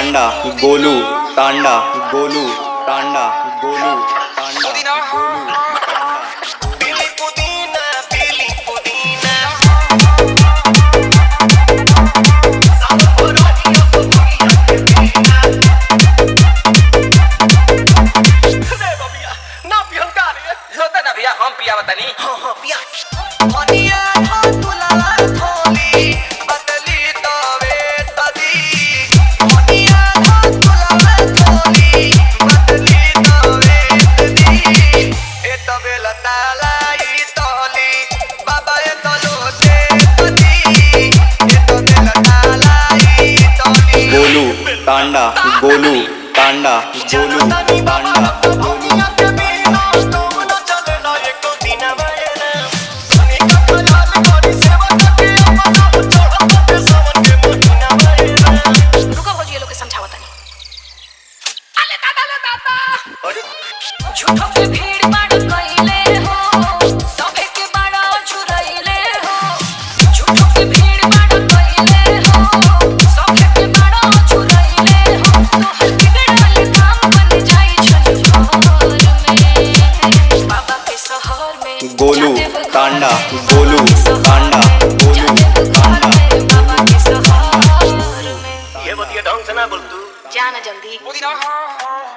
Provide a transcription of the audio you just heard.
तांडा गोलू तांडा गोलू तांडा गोलू तांडा हम पिया बतानी हाँ पिया गोलू तांडा गोलू तांडा गोलू तांडा झूठों के भीड़ बाड़ कइले हो सभे के बाड़ा छुरइले हो झूठों के भीड़ बाड़ कइले हो सभे के बाड़ा छुरइले हो तोहर बिगड़ल काम बन जाई छन में बाबा के शहर में गोलू तांडा गोलू तांडा गोलू तांडा बाबा के शहर में ये बतिया ढंग से ना बोल तू जाना जल्दी